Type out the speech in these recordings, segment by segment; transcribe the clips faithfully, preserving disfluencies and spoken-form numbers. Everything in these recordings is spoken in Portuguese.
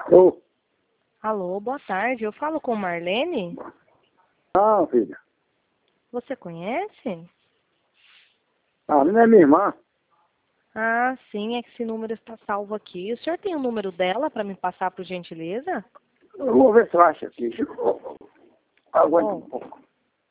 Ô, Alô, boa tarde. Eu falo com Marlene? não, filha. Você conhece? Ah, não é minha irmã. Ah, sim, é que esse número está salvo aqui. O senhor tem o número dela para me passar, por gentileza? Eu vou ver se eu acho aqui. Aguenta um Bom, pouco.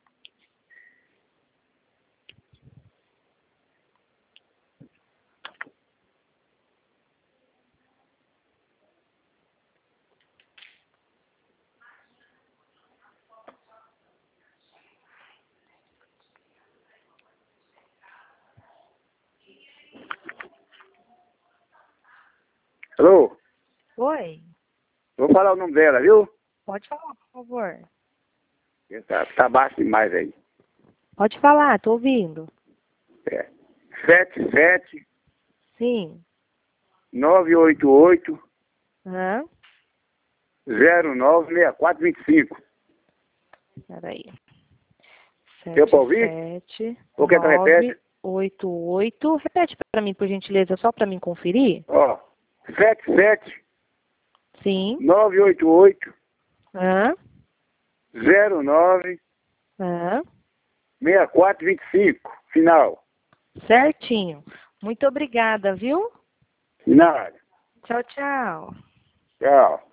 Alô? oi. Vou falar o nome dela, viu? Pode falar, por favor. Tá, tá baixo demais aí. Pode falar, tô ouvindo. É. sete sete Sim. nove oito oito Hã? zero nove seis quatro dois cinco. Peraí. Deu Sete, pra ouvir? sete, Ou quer que eu nove, repete? oito, oito. Repete para mim, por gentileza, só para mim conferir. Ó, sete sete Sim. nove oito oito Hã? zero nove Hã? seis quatro dois cinco. Final. Certinho. Muito obrigada, viu? Nada. Tchau, tchau. Tchau.